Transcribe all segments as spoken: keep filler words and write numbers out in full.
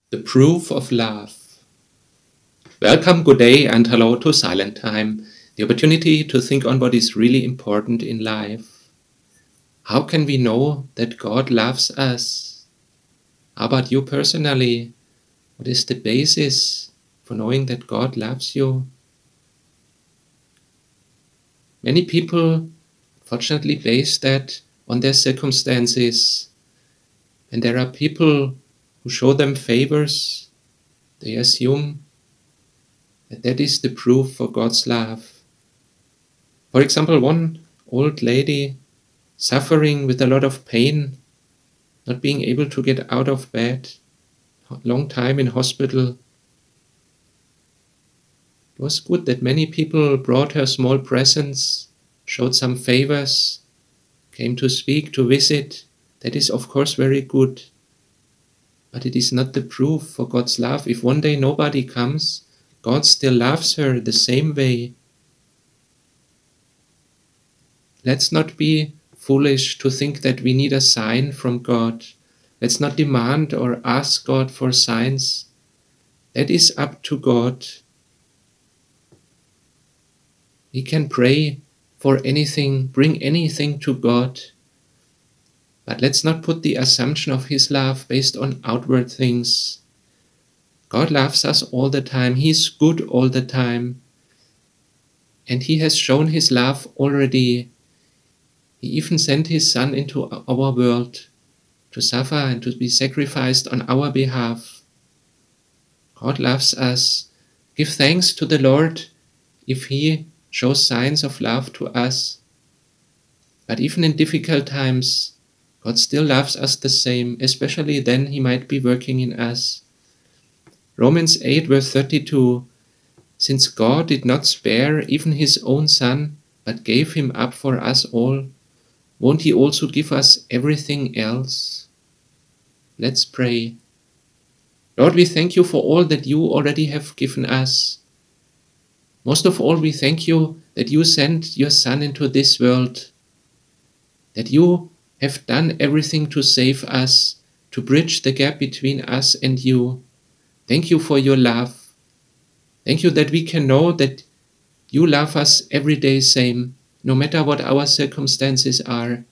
The proof of love. Welcome, good day, and hello to Silent Time, the opportunity to think on what is really important in life. How can we know that God loves us? How about you personally? What is the basis for knowing that God loves you? Many people, fortunately, base that on their circumstances. When there are people who show them favors, they assume that that is the proof for God's love. For example, one old lady suffering with a lot of pain, not being able to get out of bed, long time in hospital. It was good that many people brought her small presents, showed some favors, came to speak, to visit. That is, of course, very good. But it is not the proof for God's love. If one day nobody comes, God still loves her the same way. Let's not be foolish to think that we need a sign from God. Let's not demand or ask God for signs. That is up to God. We can pray for anything, bring anything to God. But let's not put the assumption of His love based on outward things. God loves us all the time. He is good all the time. And He has shown His love already. He even sent His Son into our world to suffer and to be sacrificed on our behalf. God loves us. Give thanks to the Lord if He shows signs of love to us. But even in difficult times, God still loves us the same, especially then He might be working in us. Romans eight verse thirty-two, since God did not spare even His own Son, but gave Him up for us all, won't He also give us everything else? Let's pray. Lord, we thank You for all that You already have given us. Most of all, we thank You that You sent Your Son into this world, that You have done everything to save us, to bridge the gap between us and You. Thank You for Your love. Thank You that we can know that You love us every day same, no matter what our circumstances are.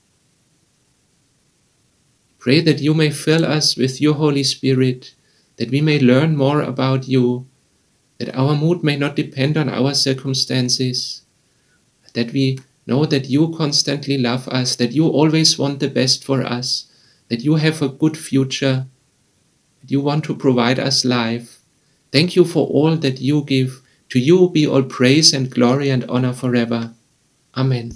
Pray that You may fill us with Your Holy Spirit, that we may learn more about You, that our mood may not depend on our circumstances, that we know that You constantly love us, that You always want the best for us, that You have a good future, that You want to provide us life. Thank You for all that You give. To You be all praise and glory and honor forever. Amen.